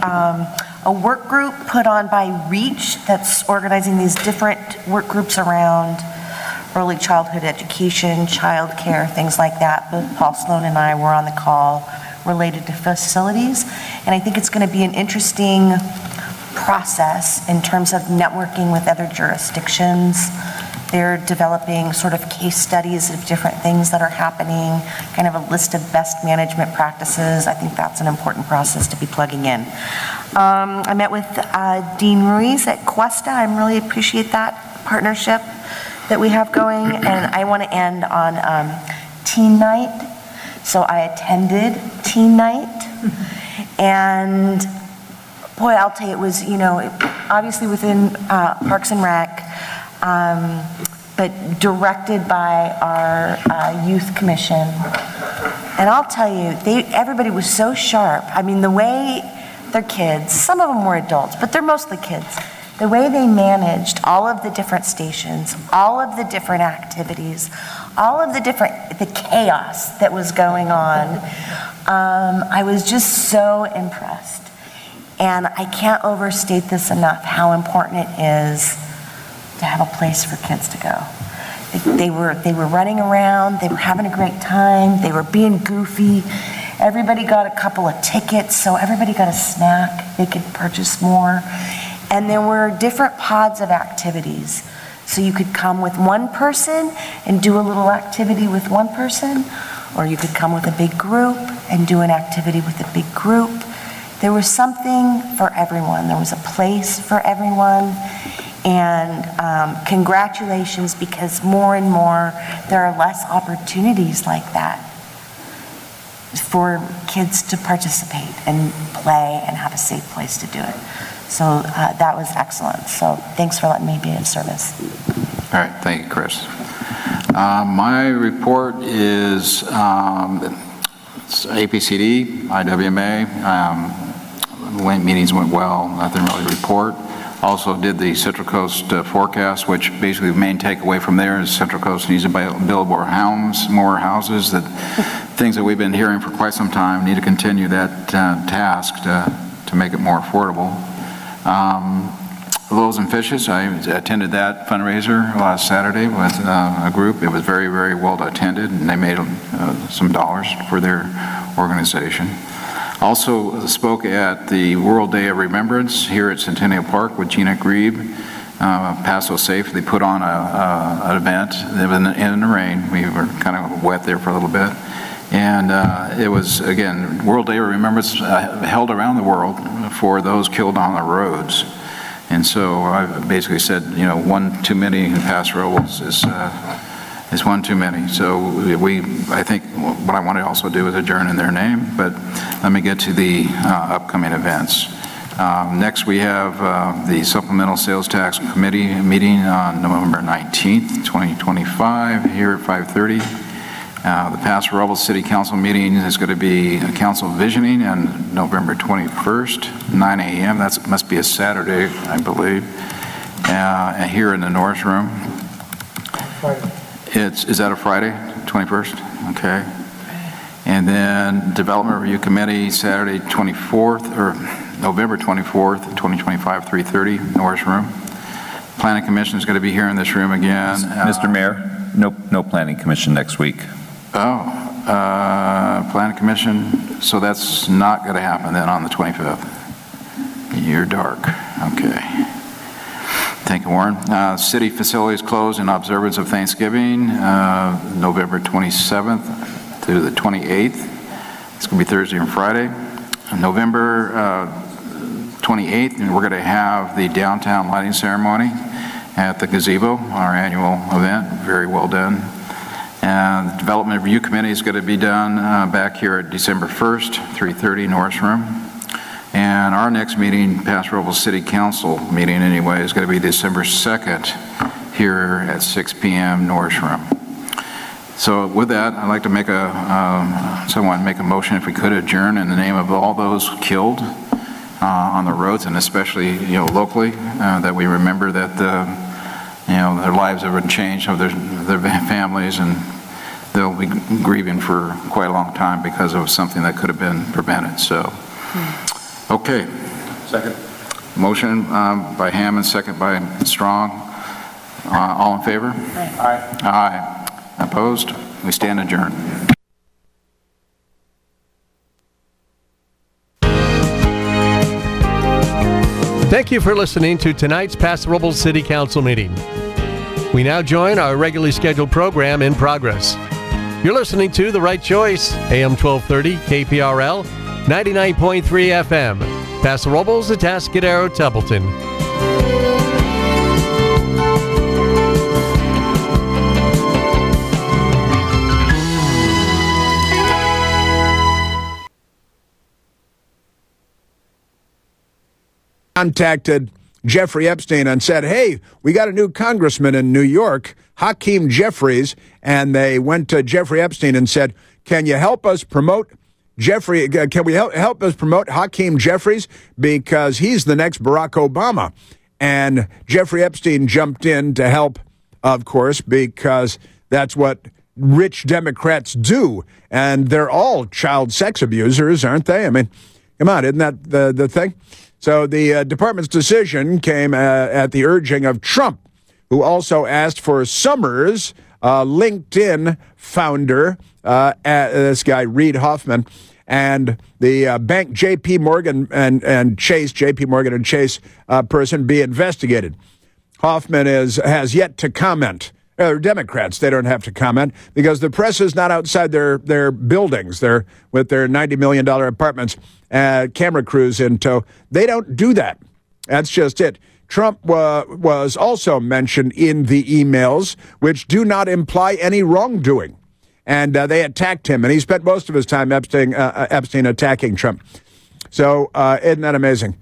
a work group put on by REACH that's organizing these different work groups around early childhood education, child care, things like that. Both Paul Sloan and I were on the call related to facilities. And I think it's going to be an interesting process in terms of networking with other jurisdictions. They're developing sort of case studies of different things that are happening, kind of a list of best management practices. I think that's an important process to be plugging in. I met with Dean Ruiz at Cuesta. I really appreciate that partnership that we have going. And I want to end on teen night. So I attended teen night. And boy, I'll tell you, it was, obviously within Parks and Rec, but directed by our youth commission. And I'll tell you, everybody was so sharp. I mean, the way they're kids, some of them were adults, but they're mostly kids. The way they managed all of the different stations, all of the different activities, all of the chaos that was going on, I was just so impressed. And I can't overstate this enough, how important it is to have a place for kids to go. They were running around, they were having a great time, they were being goofy. Everybody got a couple of tickets, so everybody got a snack, they could purchase more. And there were different pods of activities. So you could come with one person and do a little activity with one person, or you could come with a big group and do an activity with a big group. There was something for everyone. There was a place for everyone. And congratulations, because more and more there are less opportunities like that for kids to participate and play and have a safe place to do it. So that was excellent. So thanks for letting me be of service. All right, thank you, Chris. My report is it's APCD, IWMA. Meetings went well, nothing really to report. Also did the Central Coast forecast, which basically the main takeaway from there is Central Coast needs to build more houses, that things that we've been hearing for quite some time, need to continue that task to make it more affordable. Loaves and Fishes, I attended that fundraiser last Saturday with a group. It was very, very well attended, and they made some dollars for their organization. Also spoke at the World Day of Remembrance here at Centennial Park with Gina Grebe, Paso Safe. They put on an event in the rain. We were kind of wet there for a little bit. And it was, again, World Day of Remembrance held around the world for those killed on the roads. And so I basically said, you know, one too many in Paso Robles is one too many. So I think what I want to also do is adjourn in their name, but let me get to the upcoming events. Next, we have the Supplemental Sales Tax Committee meeting on November 19th, 2025, here at 5:30. The Paso Robles City Council meeting is going to be a council visioning on November 21st, 9 a.m. That must be a Saturday, I believe, here in the North Room. Is that a Friday, 21st? Okay. And then Development Review Committee, Saturday 24th, or November 24th, 2025, 3:30, Norris Room. Planning Commission is going to be here in this room again. Mr. Mayor, no Planning Commission next week. Planning Commission, so that's not going to happen then on the 25th. You're dark. Okay. Thank you, Warren. City facilities closed in observance of Thanksgiving, November 27th to the 28th. It's going to be Thursday and Friday. November 28th, and we're going to have the downtown lighting ceremony at the gazebo, our annual event. Very well done. And the Development Review Committee is going to be done back here at December 1st, 3:30, Norris Room. And our next meeting, Paso Robles City Council meeting anyway, is going to be December 2nd here at 6 p.m. Norris Room. So with that, I'd like to make someone make a motion, if we could, adjourn in the name of all those killed on the roads, and especially, you know, locally, that we remember that you know, their lives have been changed, of their families, and they'll be grieving for quite a long time because of something that could have been prevented. So, okay. Second. Motion by Hammond, second by Strong. All in favor? Aye. Aye. Opposed? We stand adjourned. Thank you for listening to tonight's Paso Robles City Council meeting. We now join our regularly scheduled program in progress. You're listening to The Right Choice, AM 1230, KPRL, 99.3 FM, Paso Robles, Atascadero, Templeton. Contacted Jeffrey Epstein and said, hey, we got a new congressman in New York, Hakeem Jeffries, and they went to Jeffrey Epstein and said, can you help us promote Jeffrey? Can we help us promote Hakeem Jeffries, because he's the next Barack Obama? And Jeffrey Epstein jumped in to help, of course, because that's what rich Democrats do, and they're all child sex abusers, aren't they? I mean, come on, isn't that the thing? So the department's decision came at the urging of Trump, who also asked for Summers, LinkedIn founder, this guy, Reid Hoffman, and the bank J.P. Morgan and Chase person be investigated. Hoffman has yet to comment. They're Democrats. They don't have to comment because the press is not outside their buildings. They're with their $90 million apartments, camera crews in tow. They don't do that. That's just it. Trump was also mentioned in the emails, which do not imply any wrongdoing. And they attacked him, and he spent most of his time, Epstein attacking Trump. So isn't that amazing?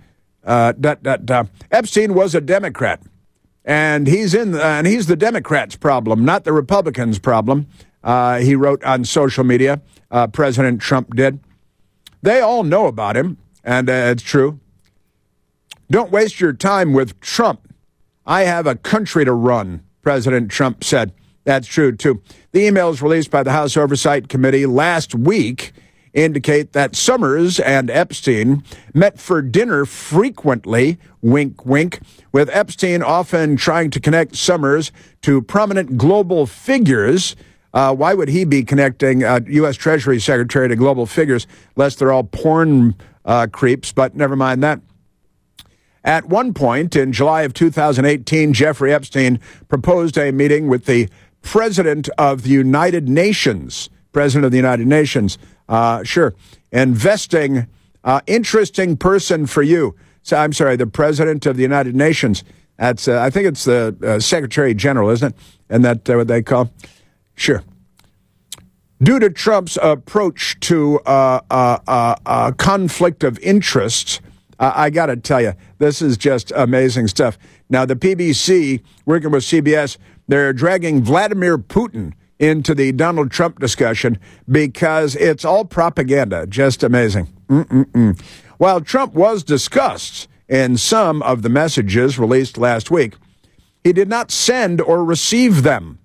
Epstein was a Democrat. And he's the Democrats' problem, not the Republicans' problem. He wrote on social media, President Trump did. They all know about him, and it's true. Don't waste your time with Trump. I have a country to run, President Trump said. That's true, too. The emails released by the House Oversight Committee last week indicate that Summers and Epstein met for dinner frequently, wink, wink, with Epstein often trying to connect Summers to prominent global figures. Why would he be connecting U.S. Treasury Secretary to global figures, lest they're all porn creeps, but never mind that. At one point in July of 2018, Jeffrey Epstein proposed a meeting with the President of the United Nations, President of the United Nations. Sure. Investing, interesting person for you. So, I'm sorry, the President of the United Nations. That's, I think it's the Secretary General, isn't it? And that what they call? Sure. Due to Trump's approach to conflict of interests, I got to tell you, this is just amazing stuff. Now, the PBC, working with CBS, they're dragging Vladimir Putin into the Donald Trump discussion because it's all propaganda. Just amazing. While Trump was discussed in some of the messages released last week, he did not send or receive them.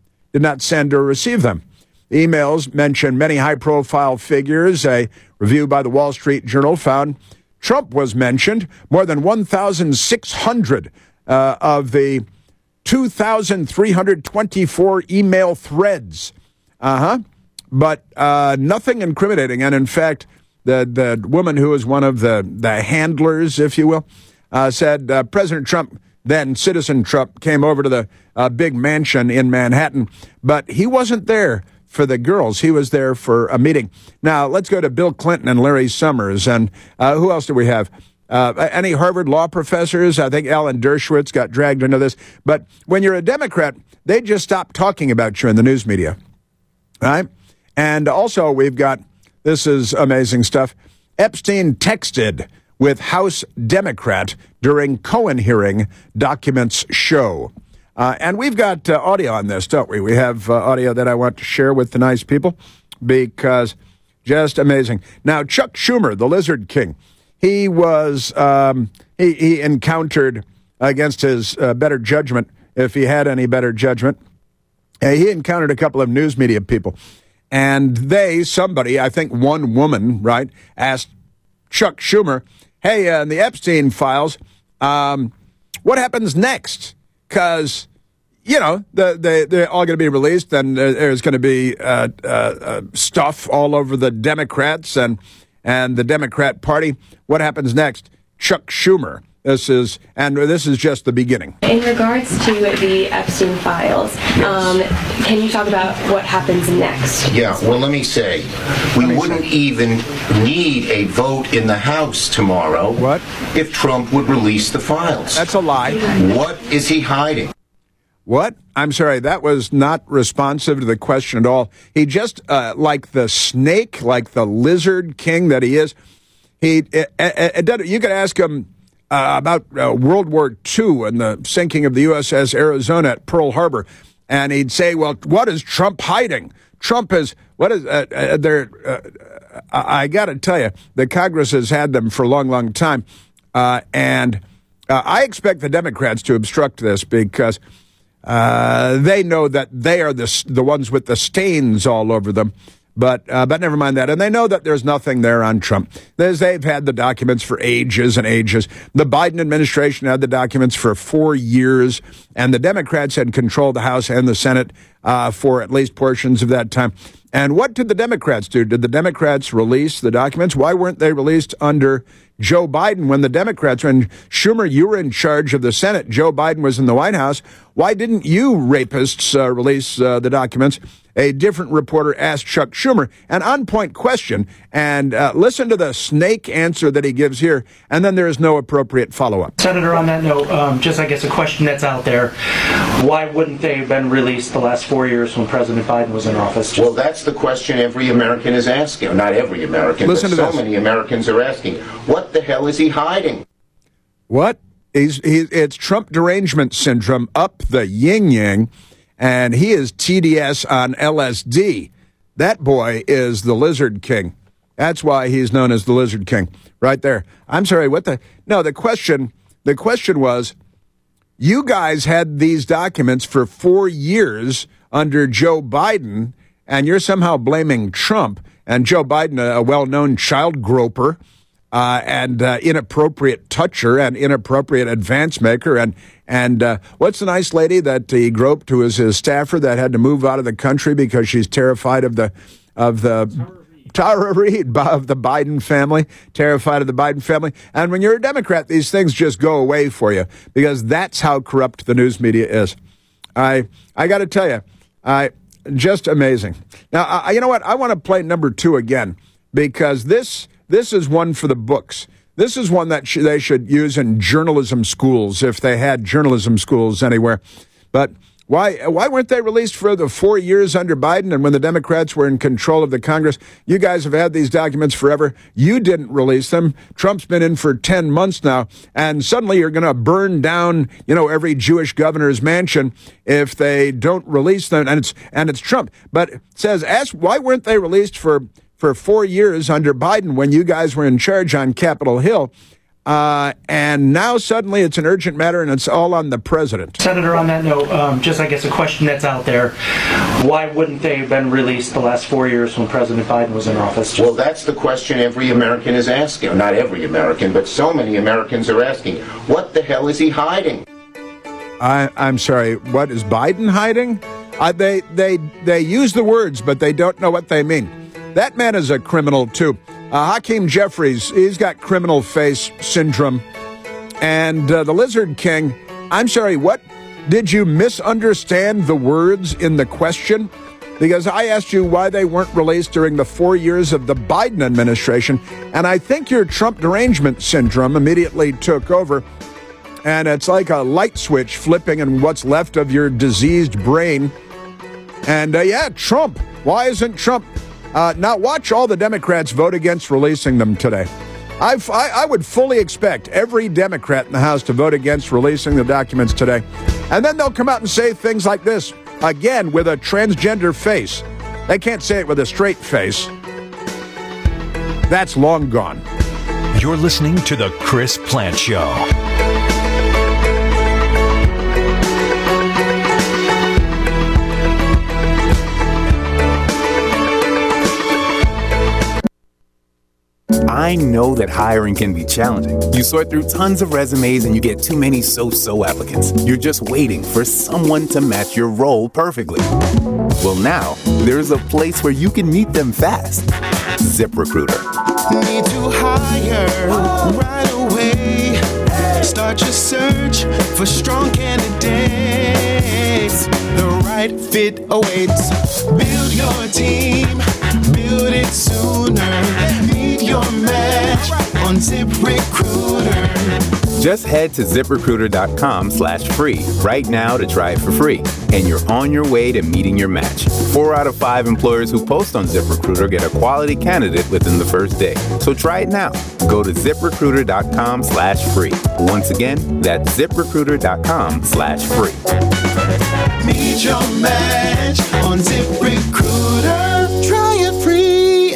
Emails mention many high-profile figures. A review by the Wall Street Journal found Trump was mentioned more than 1,600 of the 2,324 email threads. But nothing incriminating. And in fact, the woman who was one of the handlers, if you will, said President Trump, then Citizen Trump, came over to the big mansion in Manhattan, but he wasn't there for the girls. He was there for a meeting. Now, let's go to Bill Clinton and Larry Summers. And who else do we have? Any Harvard law professors? I think Alan Dershowitz got dragged into this. But when you're a Democrat, they just stop talking about you in the news media. All right? And also, we've got, this is amazing stuff, Epstein texted with House Democrat during Cohen hearing, documents show. And we've got audio on this, don't we? We have audio that I want to share with the nice people because just amazing. Now, Chuck Schumer, the Lizard King, he was, he encountered against his better judgment, if he had any better judgment, he encountered a couple of news media people. And somebody, I think one woman, right, asked Chuck Schumer, hey, in the Epstein files, what happens next? Because, you know, they're all going to be released, and there's going to be stuff all over the Democrats and the Democrat Party. What happens next? Chuck Schumer. This is just the beginning. In regards to the Epstein files, can you talk about what happens next? Yeah, well, let me say, we wouldn't even need a vote in the House tomorrow if Trump would release the files. That's a lie. What is he hiding? What? I'm sorry, that was not responsive to the question at all. He just, like the snake, like the lizard king that he is, you could ask him about World War II and the sinking of the USS Arizona at Pearl Harbor, and he'd say, well, what is Trump hiding? Trump is, I got to tell you, the Congress has had them for a long, long time, and I expect the Democrats to obstruct this because they know that they are the ones with the stains all over them. But never mind that. And they know that there's nothing there on Trump. They've had the documents for ages and ages. The Biden administration had the documents for 4 years, and the Democrats had controlled the House and the Senate for at least portions of that time. And what did the Democrats do? Did the Democrats release the documents? Why weren't they released under Joe Biden when Schumer, you were in charge of the Senate, Joe Biden was in the White House? Why didn't you rapists release the documents? A different reporter asked Chuck Schumer an on-point question, and listen to the snake answer that he gives here, and then there is no appropriate follow-up. Senator, on that note, just I guess a question that's out there, why wouldn't they have been released the last 4 years when President Biden was in office? Well, that's the question every American is asking. Or not every American, but so many Americans are asking. What the hell is he hiding? What? It's Trump derangement syndrome up the yin-yang, and he is TDS on LSD. That boy is the Lizard King. That's why he's known as the Lizard King, right there. I'm sorry, the question was, you guys had these documents for 4 years under Joe Biden, and you're somehow blaming Trump, and Joe Biden, a well-known child groper, and inappropriate toucher and inappropriate advance maker. And what's the nice lady that he groped, who was his staffer that had to move out of the country because she's terrified of the Tara Reid, of the Biden family, terrified of the Biden family. And when you're a Democrat, these things just go away for you because that's how corrupt the news media is. I got to tell you, just amazing. Now, you know what? I want to play number 2 again, because this is one for the books. This is one that they should use in journalism schools, if they had journalism schools anywhere. But why weren't they released for the 4 years under Biden, and when the Democrats were in control of the Congress? You guys have had these documents forever. You didn't release them. Trump's been in for 10 months now, and suddenly you're going to burn down, every Jewish governor's mansion if they don't release them, and it's Trump. But it says, why weren't they released for 4 years under Biden when you guys were in charge on Capitol Hill? And now suddenly it's an urgent matter and it's all on the president. Senator, on that note, just I guess a question that's out there, why wouldn't they have been released the last 4 years when President Biden was in office? Well, that's the question every American is asking. Not every American, but so many Americans are asking. What the hell is he hiding? I'm sorry, what is Biden hiding? They use the words, but they don't know what they mean. That man is a criminal, too. Hakeem Jeffries, he's got criminal face syndrome. And the Lizard King, I'm sorry, what? Did you misunderstand the words in the question? Because I asked you why they weren't released during the 4 years of the Biden administration, and I think your Trump derangement syndrome immediately took over, and it's like a light switch flipping in what's left of your diseased brain. And Trump. Why isn't Trump? Now watch all the Democrats vote against releasing them today. I would fully expect every Democrat in the House to vote against releasing the documents today. And then they'll come out and say things like this, again, with a transgender face. They can't say it with a straight face. That's long gone. You're listening to The Chris Plante Show. I know that hiring can be challenging. You sort through tons of resumes and you get too many so-so applicants. You're just waiting for someone to match your role perfectly. Well, now, there's a place where you can meet them fast. ZipRecruiter. Need to hire right away. Start your search for strong candidates. The right fit awaits. Build your team. Build it sooner. Meet your match on ZipRecruiter. Just head to ZipRecruiter.com/free right now to try it for free. And you're on your way to meeting your match. 4 out of 5 employers who post on ZipRecruiter get a quality candidate within the first day. So try it now. Go to ZipRecruiter.com/free. Once again, that's ZipRecruiter.com/free. Meet your match on ZipRecruiter. Try it free.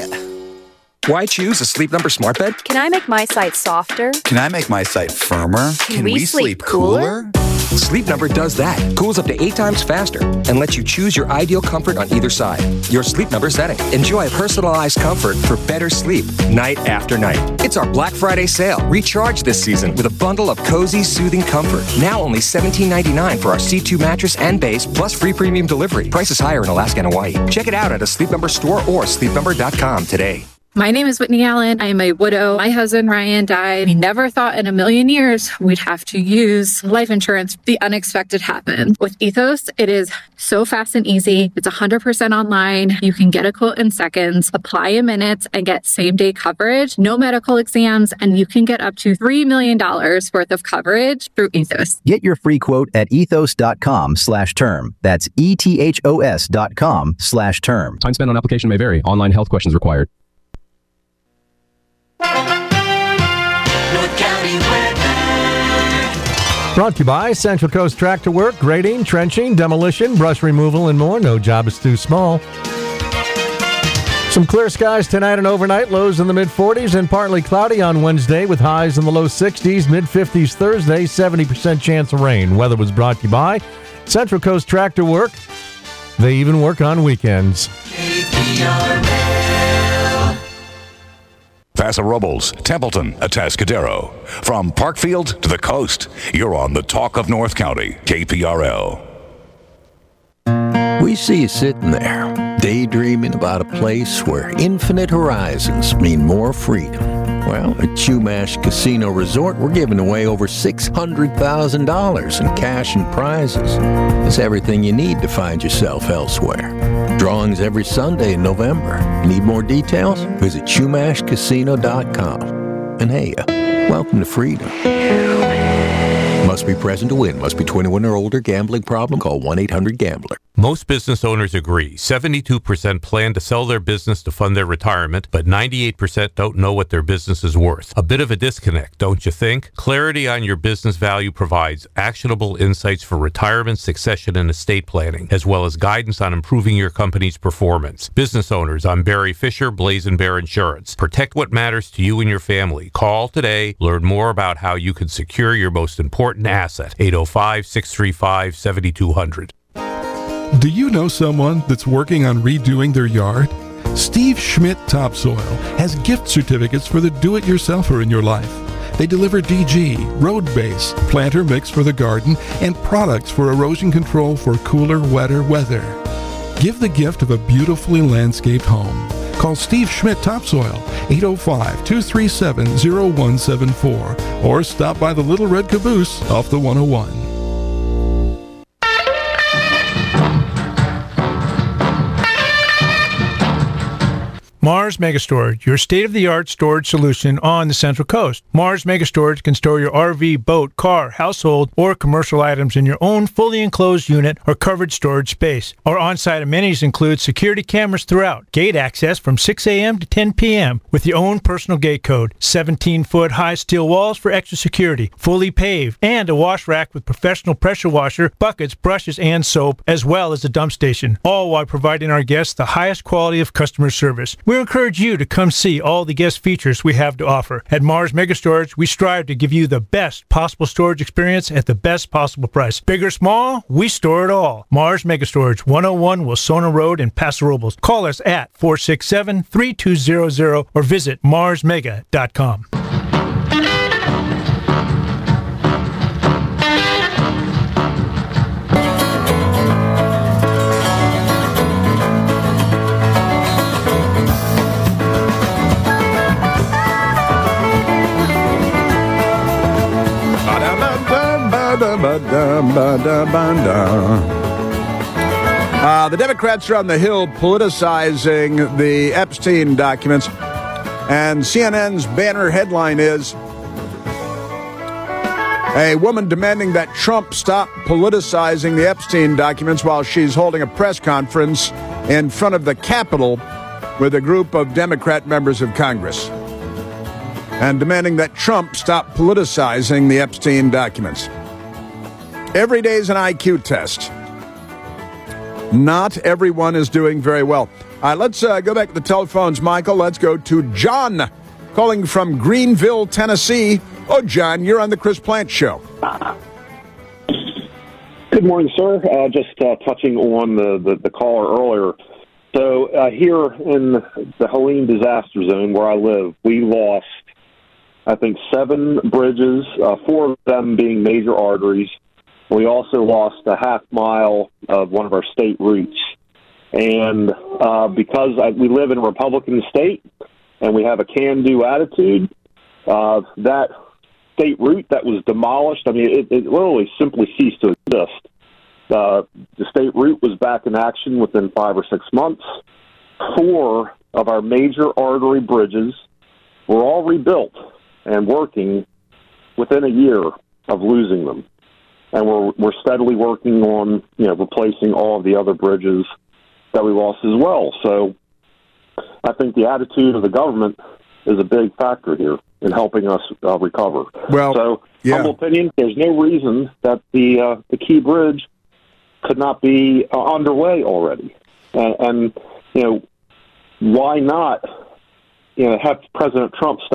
Why choose a Sleep Number smart bed? Can I make my site softer? Can I make my site firmer? Can we sleep cooler? Sleep Number does that. Cools up to 8 times faster and lets you choose your ideal comfort on either side. Your Sleep Number setting. Enjoy personalized comfort for better sleep night after night. It's our Black Friday sale. Recharge this season with a bundle of cozy, soothing comfort. Now only $17.99 for our C2 mattress and base, plus free premium delivery. Prices higher in Alaska and Hawaii. Check it out at a Sleep Number store or sleepnumber.com today. My name is Whitney Allen. I am a widow. My husband, Ryan, died. We never thought in a million years we'd have to use life insurance. The unexpected happened. With Ethos, it is so fast and easy. It's 100% online. You can get a quote in seconds, apply in minutes, and get same-day coverage. No medical exams, and you can get up to $3 million worth of coverage through Ethos. Get your free quote at ethos.com/term. That's ETHOS.com/term. Time spent on application may vary. Online health questions required. North County weather. Brought to you by Central Coast Tractor Work, grading, trenching, demolition, brush removal, and more. No job is too small. Some clear skies tonight and overnight, lows in the mid-40s and partly cloudy on Wednesday with highs in the low 60s, mid-50s Thursday, 70% chance of rain. Weather was brought to you by Central Coast Tractor Work. They even work on weekends. Paso Robles, Templeton, Atascadero. From Parkfield to the coast, you're on the Talk of North County, KPRL. We see you sitting there, daydreaming about a place where infinite horizons mean more freedom. Well, at Chumash Casino Resort, we're giving away over $600,000 in cash and prizes. It's everything you need to find yourself elsewhere. Drawings every Sunday in November. Need more details? Visit ChumashCasino.com. And hey, welcome to freedom. Must be present to win. Must be 21 or older. Gambling problem? Call 1-800-GAMBLER. Most business owners agree. 72% plan to sell their business to fund their retirement, but 98% don't know what their business is worth. A bit of a disconnect, don't you think? Clarity on your business value provides actionable insights for retirement, succession, and estate planning, as well as guidance on improving your company's performance. Business owners, I'm Barry Fisher, Blazing Bear Insurance. Protect what matters to you and your family. Call today. Learn more about how you can secure your most important asset. 805-635-7200. Do you know someone that's working on redoing their yard? Steve Schmidt Topsoil has gift certificates for the do-it-yourselfer in your life. They deliver DG, road base, planter mix for the garden, and products for erosion control for cooler, wetter weather. Give the gift of a beautifully landscaped home. Call Steve Schmidt Topsoil, 805-237-0174, or stop by the Little Red Caboose off the 101. Mars Megastorage, your state-of-the-art storage solution on the Central Coast. Mars Megastorage can store your RV, boat, car, household, or commercial items in your own fully enclosed unit or covered storage space. Our on-site amenities include security cameras throughout, gate access from 6 a.m. to 10 p.m. with your own personal gate code, 17-foot high steel walls for extra security, fully paved, and a wash rack with professional pressure washer, buckets, brushes, and soap, as well as a dump station, all while providing our guests the highest quality of customer service. We encourage you to come see all the guest features we have to offer. At Mars Megastorage, we strive to give you the best possible storage experience at the best possible price. Big or small, we store it all. Mars Megastorage, 101 Wilsona Road in Paso Robles. Call us at 467-3200 or visit marsmega.com. The Democrats are on the Hill politicizing the Epstein documents, and CNN's banner headline is, a woman demanding that Trump stop politicizing the Epstein documents while she's holding a press conference in front of the Capitol with a group of Democrat members of Congress, and demanding that Trump stop politicizing the Epstein documents. Every day is an IQ test. Not everyone is doing very well. Let's go back to the telephones, Michael. Let's go to John, calling from Greenville, Tennessee. Oh, John, you're on the Chris Plante Show. Good morning, sir. Just touching on the caller earlier. So here in the Helene disaster zone where I live, we lost, I think, 7 bridges, 4 of them being major arteries. We also lost a half mile of one of our state routes. And because we live in a Republican state and we have a can-do attitude, that state route that was demolished, I mean, it literally simply ceased to exist. The state route was back in action within 5 or 6 months. 4 of our major artery bridges were all rebuilt and working within a year of losing them. And we're steadily working on, replacing all of the other bridges that we lost as well. So I think the attitude of the government is a big factor here in helping us recover. Well, so, yeah. Humble opinion, there's no reason that the Key Bridge could not be underway already. And why not, have President Trump